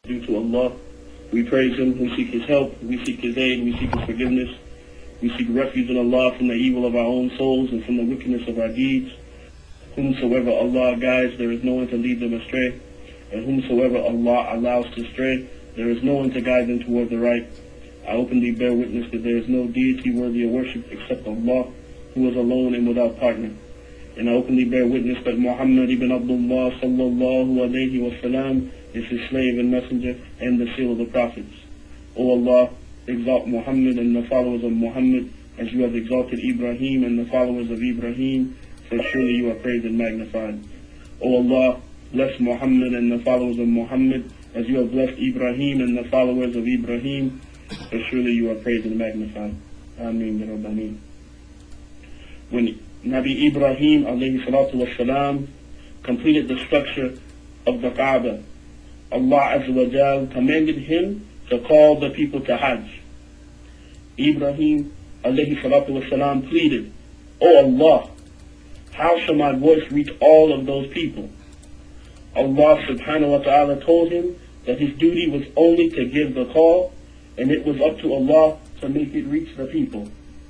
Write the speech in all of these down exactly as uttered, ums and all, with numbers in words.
due to Allah. We praise Him, we seek His help, we seek His aid, we seek His forgiveness. We seek refuge in Allah from the evil of our own souls and from the wickedness of our deeds. Whomsoever Allah guides, there is no one to lead them astray. And whomsoever Allah allows to stray, there is no one to guide them toward the right. I openly bear witness that there is no deity worthy of worship except Allah, who is alone and without partner. And I openly bear witness that Muhammad ibn Abdullah sallallahu alayhi wa sallam is his slave and messenger and the seal of the prophets. O Allah, exalt Muhammad and the followers of Muhammad as you have exalted Ibrahim and the followers of Ibrahim, for surely you are praised and magnified. O Allah, bless Muhammad and the followers of Muhammad as you have blessed Ibrahim and the followers of Ibrahim, for surely you are praised and magnified. Ameen ya Rabb Ameen. When Nabi Ibrahim alayhi salatu wasalam completed the structure of the Kaaba, Allah Azza wa Jal commanded him to call the people to Hajj. Ibrahim alayhi salatu wasalam pleaded, O Allah, how shall my voice reach all of those people? Allah subhanahu wa ta'ala told him that his duty was only to give the call, and it was up to Allah to make it reach the people.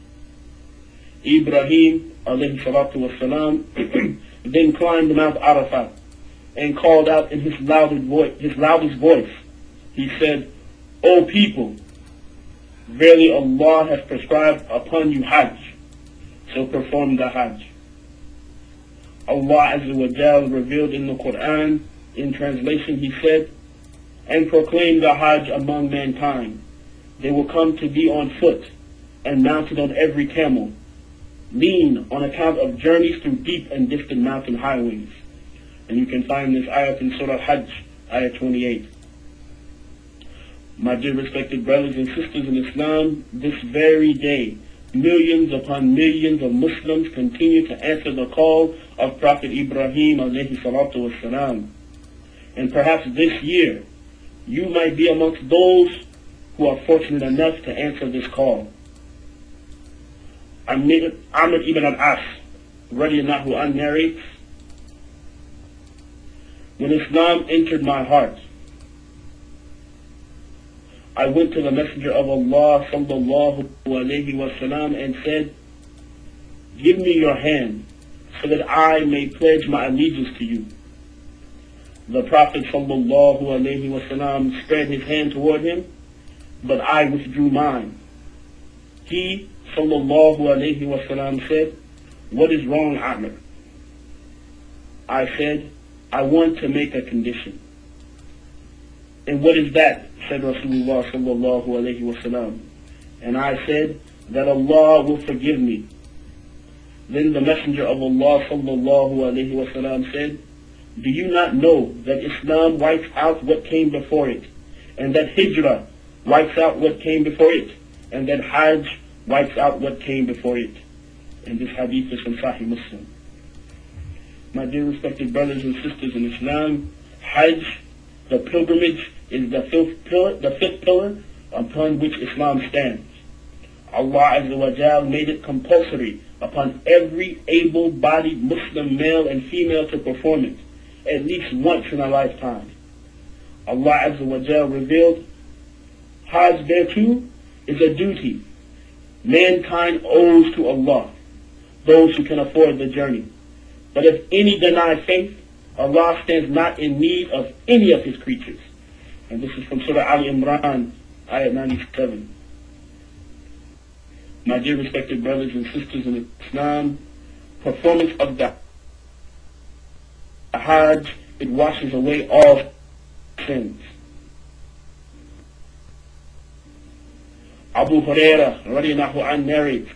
Ibrahim alayhi salatu wasalam then climbed Mount Arafat and called out in his loudest voice, his loudest voice. He said, O people, verily Allah has prescribed upon you Hajj, so perform the Hajj. Allah Azza wa Jal revealed in the Quran, in translation He said, and proclaim the Hajj among mankind. They will come to thee on foot and mounted on every camel, lean on account of journeys through deep and distant mountain highways. And you can find this ayat in Surah Hajj, ayat twenty-eight. My dear respected brothers and sisters in Islam, this very day, millions upon millions of Muslims continue to answer the call of Prophet Ibrahim alayhi salatu wasalam. And perhaps this year, you might be amongst those who are fortunate enough to answer this call. Amr ibn al-As, radiyallahu anhu, narrates, when Islam entered my heart, I went to the Messenger of Allah sallallahu alayhi wa sallam and said, give me your hand so that I may pledge my allegiance to you. The Prophet sallallahu alayhi wa sallam spread his hand toward him, but I withdrew mine. He sallallahu alayhi wa sallam said, what is wrong, Amr? I said, I want to make a condition. And what is that? Said Rasulullah sallallahu alayhi wa sallam. And I said, that Allah will forgive me. Then the Messenger of Allah sallallahu alayhi wa sallam said, do you not know that Islam wipes out what came before it, and that Hijrah wipes out what came before it, and that Hajj wipes out what came before it? And this hadith is from Sahih Muslim. My dear respected brothers and sisters in Islam, Hajj, the pilgrimage, is the fifth pillar, the fifth pillar upon which Islam stands. Allah Azza wa Jal made it compulsory upon every able-bodied Muslim male and female to perform it, at least once in a lifetime. Allah Azza wa Jal revealed, Hajj thereto is a duty mankind owes to Allah, those who can afford the journey. But if any deny faith, Allah stands not in need of any of His creatures. And this is from Surah Ali Imran, ayat ninety-seven. My dear respected brothers and sisters in Islam, performance of the Hajj, it washes away all sins. Abu Hurairah radiyallahu anhu narrates,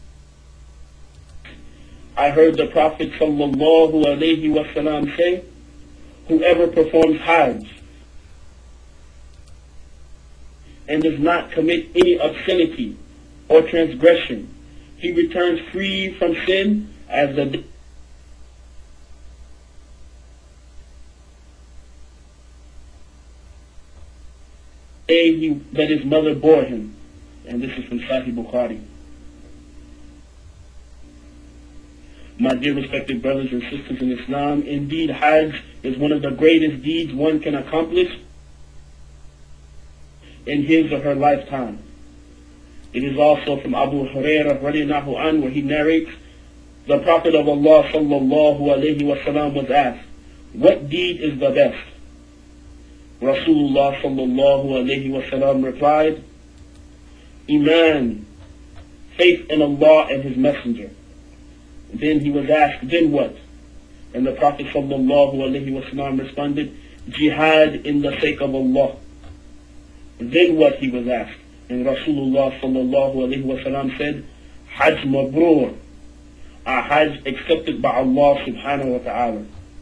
I heard the Prophet sallallahu alayhi wa sallam say, whoever performs Hajj and does not commit any obscenity or transgression, he returns free from sin as the day he, that his mother bore him. And this is from Sahih Bukhari. My dear respected brothers and sisters in Islam, indeed Hajj is one of the greatest deeds one can accomplish in his or her lifetime. It is also from Abu Hurairah radiallahu anhu, where he narrates, the Prophet of Allah sallallahu alayhi wa sallam was asked, what deed is the best? Rasulullah sallallahu alayhi wa sallam replied, Iman, faith in Allah and His Messenger. Then he was asked, then what? And the Prophet sallallahu alayhi wa sallam responded, jihad in the sake of Allah. Then what, he was asked? And Rasulullah sallallahu alayhi wa sallam said, Hajj mabrur, a Hajj accepted by Allah subhanahu wa ta'ala.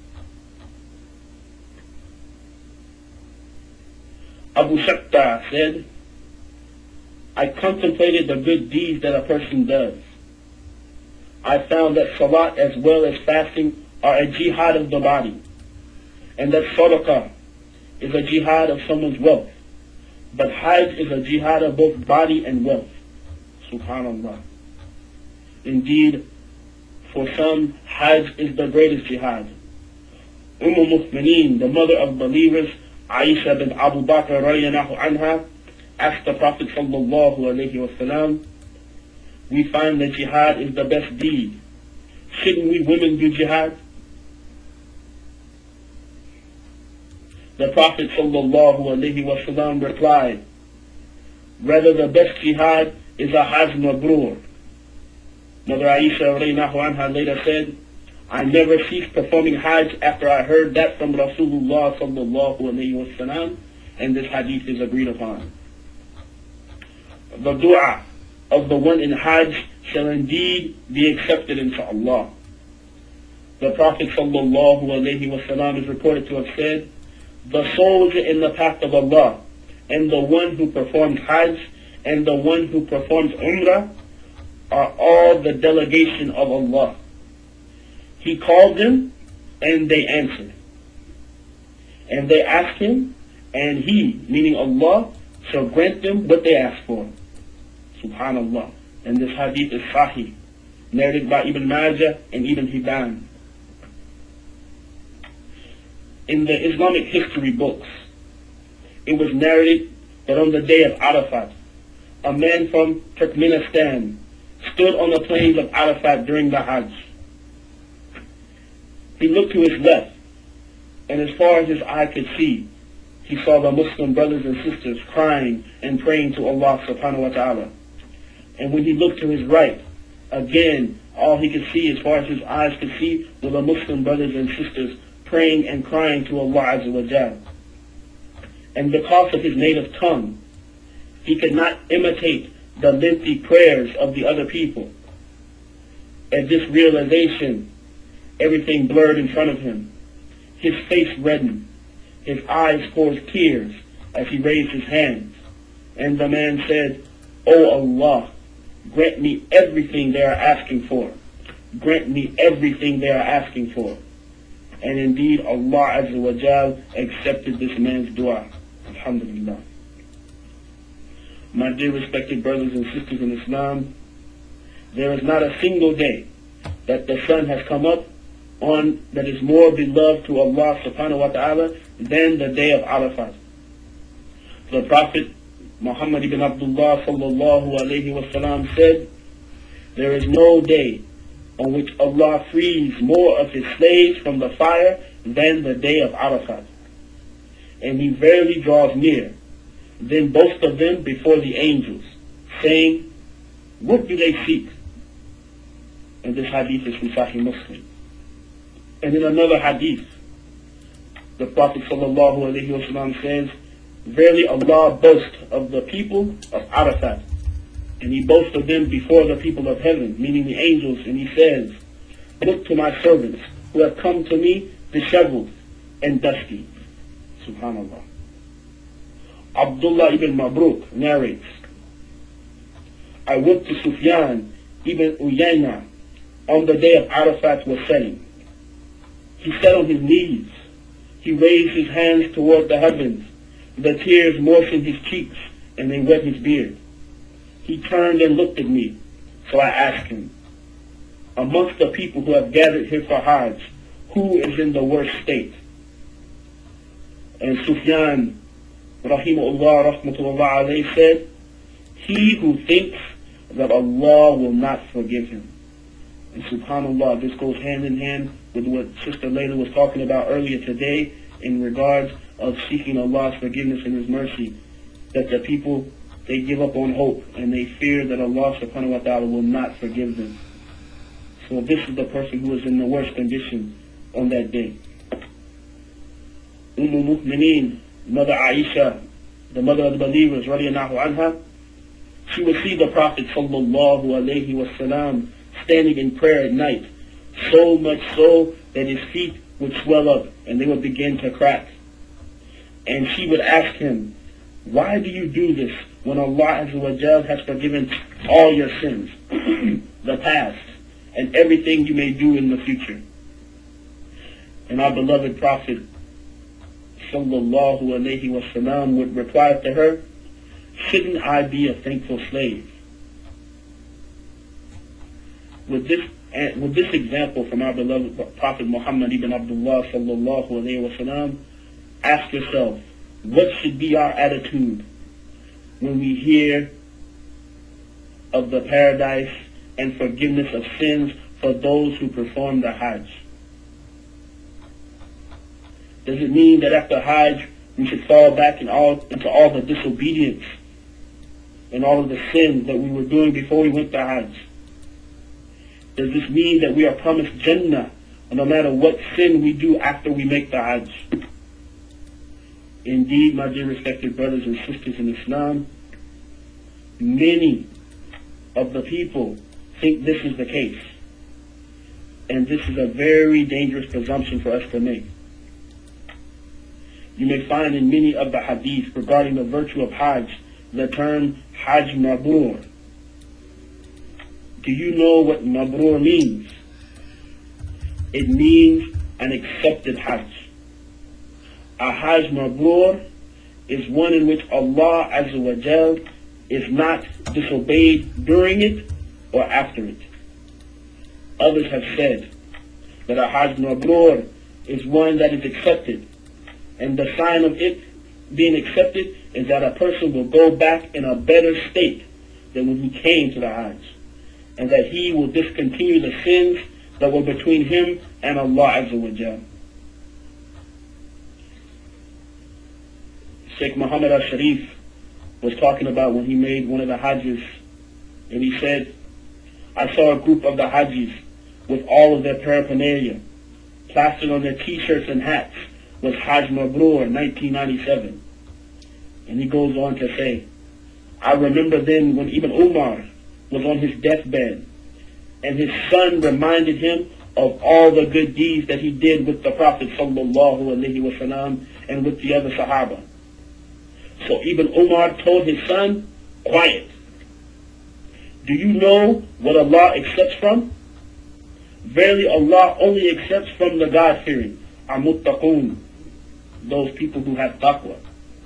Abu Shatta said, I contemplated the good deeds that a person does. I found that salat as well as fasting are a jihad of the body, and that sadaqah is a jihad of someone's wealth. But Hajj is a jihad of both body and wealth. Subhanallah. Indeed, for some, Hajj is the greatest jihad. Umm al-Mu'mineen, the mother of believers, Aisha bin Abu Bakr radiallahu anha, asked the Prophet sallallahu alayhi wa sallam, we find that jihad is the best deed. Shouldn't we women do jihad? The Prophet sallallahu alayhi wa sallam replied, rather the best jihad is a Hajj mabrur. Mother Aisha radiallahu anha later said, I never ceased performing Hajj after I heard that from Rasulullah sallallahu alayhi wa sallam, and this hadith is agreed upon. The dua of the one in Hajj shall indeed be accepted inshaAllah. The Prophet sallallahu alayhi wa sallam is reported to have said, the soldier in the path of Allah, and the one who performs Hajj, and the one who performs Umrah, are all the delegation of Allah. He called them, and they answered. And they asked him, and he, meaning Allah, shall grant them what they ask for. Subhanallah. And this hadith is Sahih, narrated by Ibn Majah and Ibn Hibban. In the Islamic history books, it was narrated that on the day of Arafat, a man from Turkmenistan stood on the plains of Arafat during the Hajj. He looked to his left, and as far as his eye could see, he saw the Muslim brothers and sisters crying and praying to Allah subhanahu wa ta'ala. And when he looked to his right, again, all he could see as far as his eyes could see were the Muslim brothers and sisters praying and crying to Allah Azza wa Jal. And because of his native tongue, he could not imitate the lengthy prayers of the other people. At this realization, everything blurred in front of him. His face reddened. His eyes poured tears as he raised his hands. And the man said, O Allah, grant me everything they are asking for. Grant me everything they are asking for. And indeed, Allah Azza wa Jal accepted this man's dua. Alhamdulillah. My dear respected brothers and sisters in Islam, there is not a single day that the sun has come up on that is more beloved to Allah subhanahu wa ta'ala than the day of Arafat. The Prophet Muhammad ibn Abdullah sallallahu alayhi wa sallam said, there is no day on which Allah frees more of His slaves from the fire than the day of Arafat. And He verily draws near. Then both of them before the angels, saying, what do they seek? And this hadith is from Sahih Muslim. And in another hadith, the Prophet sallallahu alayhi wa sallam says, verily Allah boasts of the people of Arafat, and He boasts of them before the people of heaven, meaning the angels, and He says, look to my servants who have come to me disheveled and dusty. Subhanallah. Abdullah ibn Mabruk narrates, I went to Sufyan ibn Uyayna on the day of Arafat was setting. He sat on his knees. He raised his hands toward the heavens. The tears moistened his cheeks, and they wet his beard. He turned and looked at me. So I asked him, amongst the people who have gathered here for Hajj, who is in the worst state? And Sufyan rahimahullah, rahmatullah alayhi, said, he who thinks that Allah will not forgive him. And subhanAllah, this goes hand in hand with what Sister Layla was talking about earlier today in regards of seeking Allah's forgiveness and His mercy. That the people, they give up on hope and they fear that Allah subhanahu wa ta'ala will not forgive them. So this is the person who is in the worst condition on that day. Umm Mu'mineen, Mother Aisha, the mother of the believers, radiyallahu anha, she would see the Prophet sallallahu alayhi wa sallam standing in prayer at night, so much so that his feet would swell up and they would begin to crack. And she would ask him, why do you do this when Allah Azza wa Jal has forgiven all your sins, the past, and everything you may do in the future? And our beloved Prophet sallallahu alayhi wa sallam would reply to her, shouldn't I be a thankful slave? With this, with this example from our beloved Prophet Muhammad ibn Abdullah sallallahu alayhi wa sallam, ask yourself, what should be our attitude when we hear of the paradise and forgiveness of sins for those who perform the Hajj? Does it mean that after Hajj we should fall back in all, into all the disobedience and all of the sins that we were doing before we went to Hajj? Does this mean that we are promised Jannah no matter what sin we do after we make the Hajj? Indeed, my dear respected brothers and sisters in Islam, many of the people think this is the case. And this is a very dangerous presumption for us to make. You may find in many of the hadith regarding the virtue of Hajj, the term Hajj Mabrur. Do you know what Mabrur means? It means an accepted Hajj. A Hajj Mabrur is one in which Allah Azza wa Jal is not disobeyed during it or after it. Others have said that a Hajj Mabrur is one that is accepted. And the sign of it being accepted is that a person will go back in a better state than when he came to the Hajj. And that he will discontinue the sins that were between him and Allah Azza wa Jal. Sheikh Muhammad al-Sharif was talking about when he made one of the Hajjs, and he said, I saw a group of the Hajjis with all of their paraphernalia, plastered on their t-shirts and hats, was Hajj Mabrur nineteen ninety-seven. And he goes on to say, I remember then when Ibn Umar was on his deathbed, and his son reminded him of all the good deeds that he did with the Prophet sallallahu alaihi wasallam and with the other Sahaba. So Ibn Umar told his son, quiet. Do you know what Allah accepts from? Verily Allah only accepts from the God-fearing, Amuttaqun, those people who have taqwa.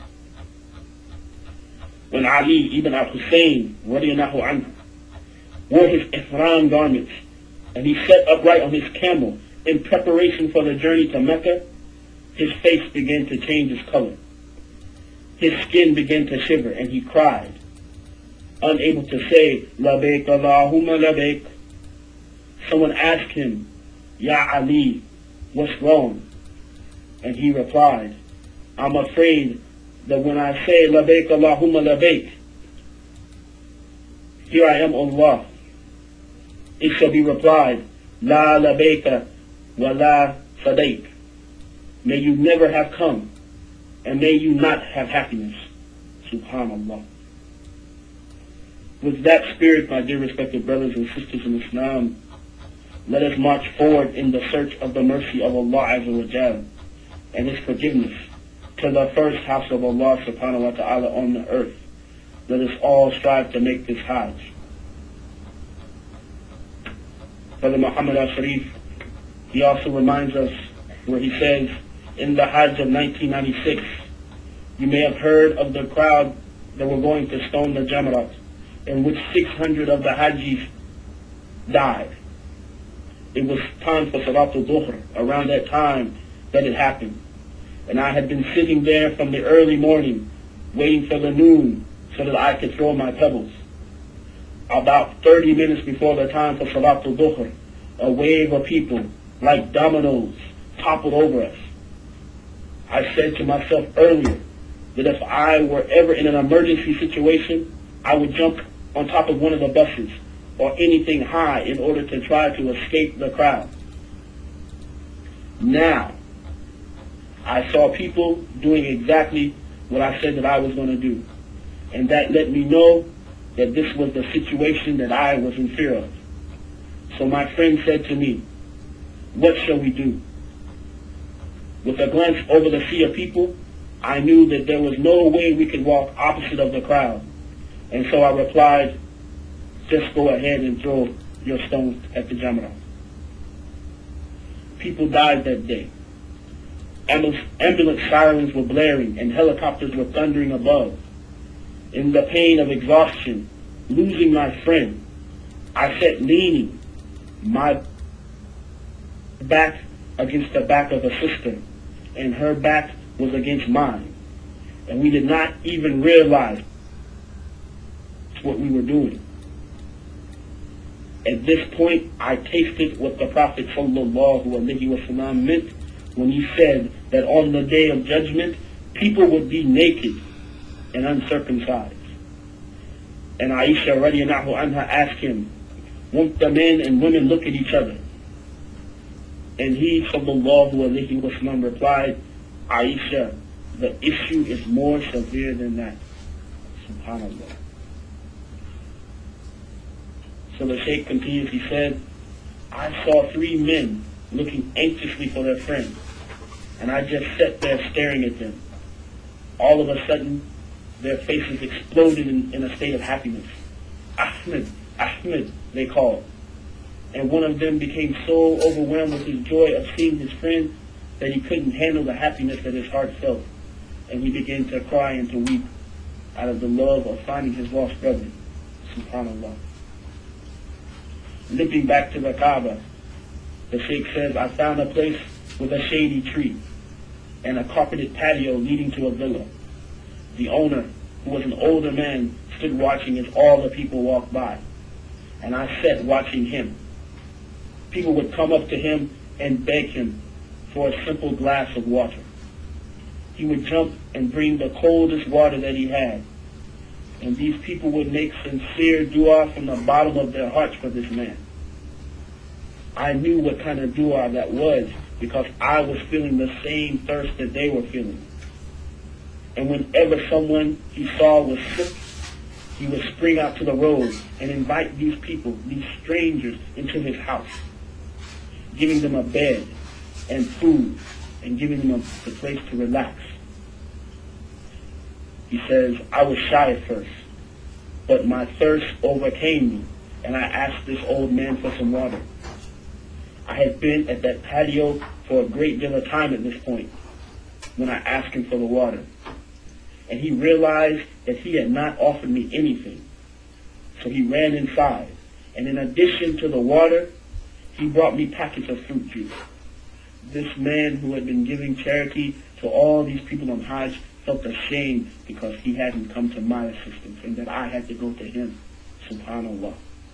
When Ali ibn al-Hussein, radiyallahu anhu, wore his ihram garments, and he sat upright on his camel in preparation for the journey to Mecca, his face began to change its color. His skin began to shiver, and he cried, unable to say, Labayk Allahumma labayk. Someone asked him, Ya Ali, what's wrong? And he replied, I'm afraid that when I say Labayk Allahumma labayk, here I am, Allah, it shall be replied, La labayka wa la sadayk. May you never have come, and may you not have happiness. Subhanallah. With that spirit, my dear respected brothers and sisters in Islam, let us march forward in the search of the mercy of Allah Azza wa Jal and His forgiveness to the first house of Allah subhanahu wa ta'ala on the earth. Let us all strive to make this Hajj. Brother Muhammad al-Sharif, he also reminds us where he says, in the Hajj of nineteen ninety-six, you may have heard of the crowd that were going to stone the Jamarat, in which six hundred of the Hajjis died. It was time for Salatul Dhuhr, around that time that it happened. And I had been sitting there from the early morning waiting for the noon so that I could throw my pebbles. About thirty minutes before the time for Salatul Dhuhr, a wave of people, like dominoes, toppled over us. I said to myself earlier that if I were ever in an emergency situation, I would jump on top of one of the buses or anything high in order to try to escape the crowd. Now, I saw people doing exactly what I said that I was going to do. And that let me know that this was the situation that I was in fear of. So my friend said to me, "What shall we do?" With a glance over the sea of people, I knew that there was no way we could walk opposite of the crowd. And so I replied, "Just go ahead and throw your stones at the Jamrah." People died that day. Ambulance sirens were blaring and helicopters were thundering above. In the pain of exhaustion, losing my friend, I sat leaning, my back against the back of a sister, and her back was against mine. And we did not even realize what we were doing. At this point, I tasted what the Prophet sallallahu alaihi wasallam meant when he said that on the day of judgment, people would be naked and uncircumcised. And Aisha radiallahu anha asked him, "Won't the men and women look at each other?" And he sallallahu alaihi wasallam replied, "Aisha, the issue is more severe than that." Subhanallah. So the Shaykh continues, he said, "I saw three men looking anxiously for their friend, and I just sat there staring at them. All of a sudden, their faces exploded in, in a state of happiness. Ahmed, Ahmed, they called. And one of them became so overwhelmed with his joy of seeing his friend that he couldn't handle the happiness that his heart felt. And he began to cry and to weep out of the love of finding his lost brother." Subhanallah. Limping back to the Kaaba, the Sheikh says, "I found a place with a shady tree and a carpeted patio leading to a villa. The owner, who was an older man, stood watching as all the people walked by. And I sat watching him. People would come up to him and beg him for a simple glass of water. He would jump and bring the coldest water that he had. And these people would make sincere dua from the bottom of their hearts for this man. I knew what kind of dua that was because I was feeling the same thirst that they were feeling. And whenever someone he saw was sick, he would spring out to the road and invite these people, these strangers, into his house, giving them a bed and food and giving them a, a place to relax. He says, I was shy at first, but my thirst overcame me, and I asked this old man for some water. I had been at that patio for a great deal of time at this point when I asked him for the water. And he realized that he had not offered me anything. So he ran inside. And in addition to the water, he brought me packets of fruit juice. This man who had been giving charity to all these people on Hajj felt ashamed because he hadn't come to my assistance and that I had to go to him. Subhanallah.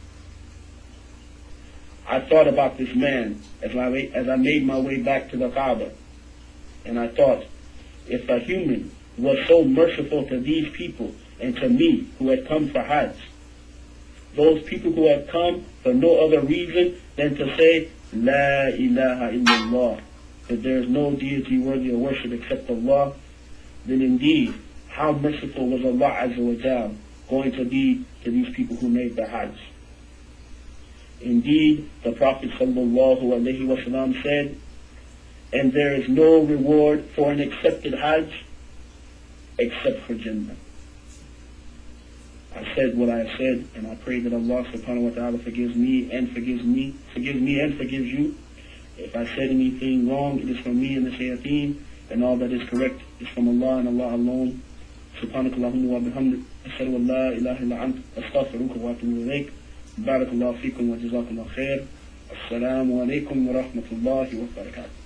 I thought about this man as I, as I made my way back to the Kaaba. And I thought, if a human was so merciful to these people and to me who had come for Hajj, those people who had come for no other reason than to say, La ilaha illallah, that there is no deity worthy of worship except Allah, then indeed, how merciful was Allah Azza wa Jal going to be to these people who made the Hajj. Indeed, the Prophet sallallahu alaihi wasallam said, and there is no reward for an accepted Hajj except for Jannah. I said what I said, and I pray that Allah subhanahu wa ta'ala forgives me and forgives me, forgives me and forgives you. If I said anything wrong, it is from me and the shayateen, and all that is correct is from Allah and Allah alone. Subhanak Allahumma wa bihamdik, ashhadu an la ilaha illa ant, astaghfiruka wa atubu ilayk. Barakallahu feekum wa jazakallahu khair. Assalamu alaikum wa rahmatullahi wa barakatuh.